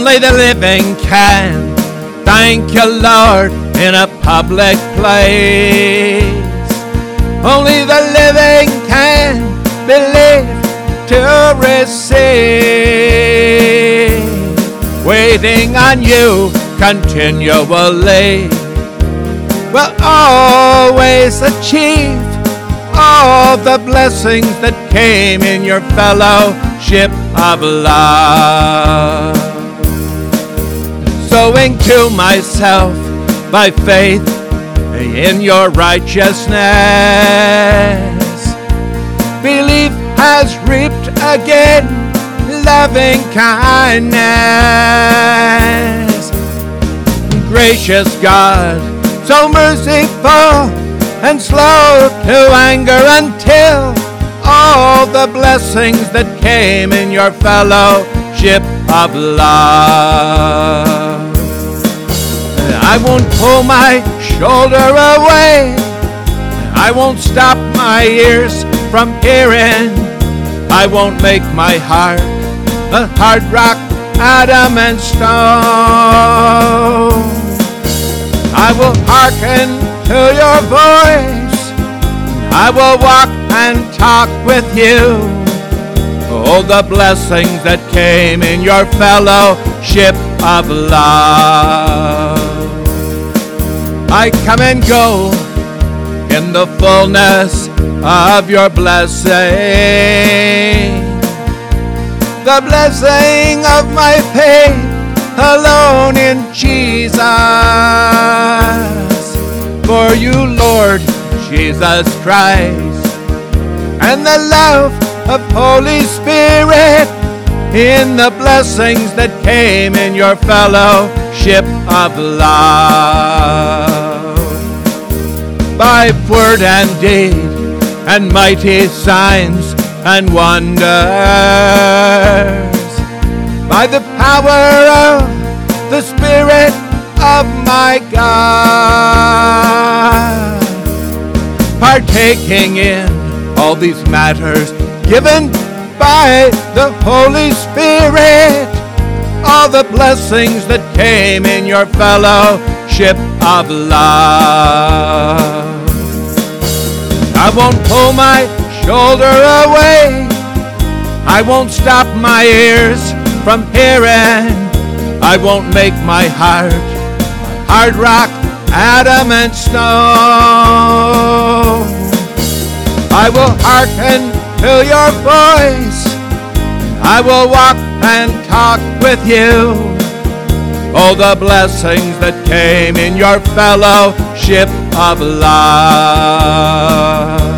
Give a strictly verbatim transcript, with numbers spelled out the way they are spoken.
Only the living can thank you, Lord, in a public place. Only the living can believe to receive. Waiting on you continually will always achieve all the blessings that came in your fellowship of love. Sowing to myself by faith in your righteousness, belief has reaped again loving kindness. Gracious God, so merciful and slow to anger, until all the blessings that came in your fellowship of love. I won't pull my shoulder away, I won't stop my ears from hearing, I won't make my heart a hard rock, adamant stone. I will hearken to your voice, I will walk and talk with you. All the blessings that came in your fellowship of love. I come and go in the fullness of your blessing. The blessing of my faith alone in Jesus. For you, Lord Jesus Christ, and the love of Holy Spirit, in the blessings that came in your fellowship of love. By word and deed and mighty signs and wonders, by the power of the Spirit of my God, partaking in all these matters given by the Holy Spirit, all the blessings that came in your fellowship of love. I won't pull my shoulder away, I won't stop my ears from hearing, I won't make my heart a hard rock, adamant stone. I will hearken to your voice, I will walk and talk with you. All the blessings that came in your fellowship of love.